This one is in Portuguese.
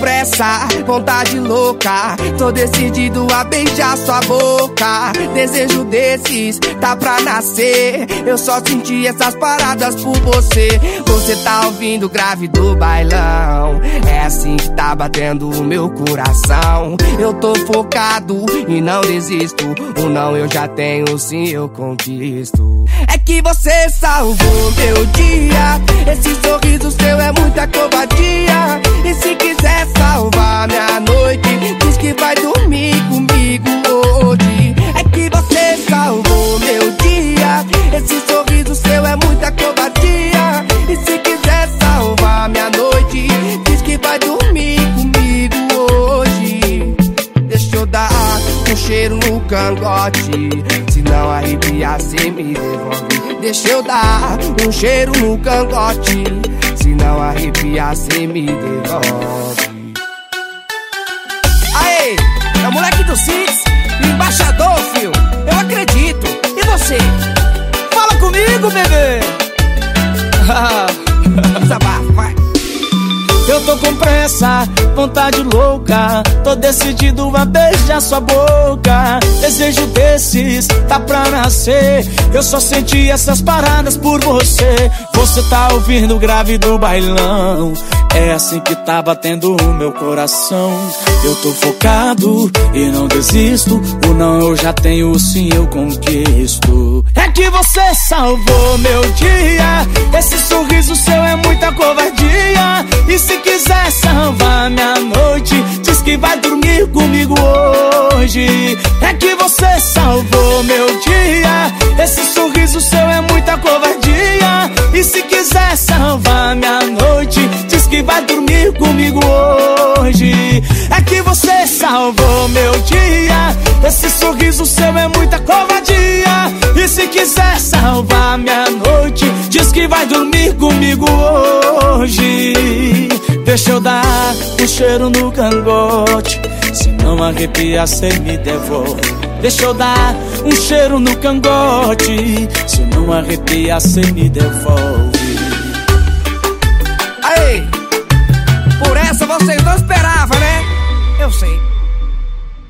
pressa, vontade louca, tô decidido a beijar sua boca. Desejo desses, tá pra nascer. Eu só senti essas paradas por você. Você tá ouvindo o grave do bailão. É assim que tá batendo o meu coração. Eu tô focado e não desisto. O não eu já tenho, o sim eu conquisto. É que você salvou meu dia. Esse sorriso seu é muita covardia. E se quiser salvar minha noite, diz que vai dormir comigo hoje. É que você salvou meu dia. Esse sorriso seu é muita covardia. E se quiser salvar minha noite, diz que vai dormir comigo hoje. Deixa eu dar um cheiro no cangote, se não arrepiar cê me devolve. Deixa eu dar um cheiro no cangote, se não arrepiar cê me devolve. Aê, é o moleque do Six, embaixador, fio. Eu acredito, e você? Fala comigo, bebê. Desabafa, vai. Eu tô com pressa, vontade louca, tô decidido a beijar sua boca. Desejo desses, tá pra nascer. Eu só senti essas paradas por você. Você tá ouvindo o grave do bailão. É assim que tá batendo o meu coração. Eu tô focado e não desisto. O não eu já tenho, o sim eu conquisto. É que você salvou meu dia. Esse sorriso seu é muita covardia. E se quiser salvar minha noite, diz que vai dormir comigo hoje. É que você salvou meu dia. Esse sorriso seu é muita covardia. E se quiser salvar minha noite, diz que vai dormir comigo hoje. É que você salvou meu dia. Esse sorriso seu é muita covardia. E se quiser salvar minha noite, diz que vai dormir comigo hoje. Deixa eu dar um cheiro no cangote, se não arrepiar cê me devolve. Deixa eu dar um cheiro no cangote, se não arrepiar cê me devolve. Aí, por essa vocês não esperavam, né? Eu sei.